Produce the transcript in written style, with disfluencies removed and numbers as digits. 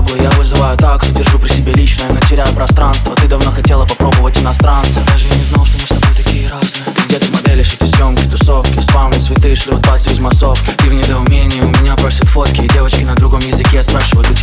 траблы. Я вызываю таксу, держу при себе личное, но теряю пространство. Ты давно хотела попробовать иностранца. Даже я не знал, что мы с тобой такие разные. Ты где-то моделишь эти съемки, тусовки. Спамят цветы, шлют пасы из массовки. Ты в недоумении, у меня просят фотки. И девочки на другом языке спрашивают,